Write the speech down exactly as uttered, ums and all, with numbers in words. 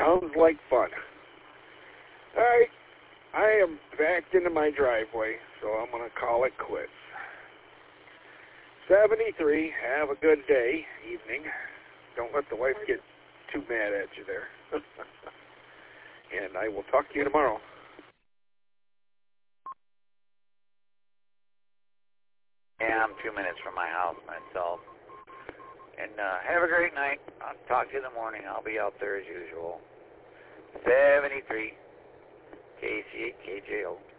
Sounds like fun. All right, I am backed into my driveway, so I'm going to call it quits. seventy-three, have a good day, evening. Don't let the wife get too mad at you there. And I will talk to you tomorrow. Yeah, I'm two minutes from my house myself. And uh, have a great night. I'll talk to you in the morning. I'll be out there as usual. seventy-three, K C eight K J O.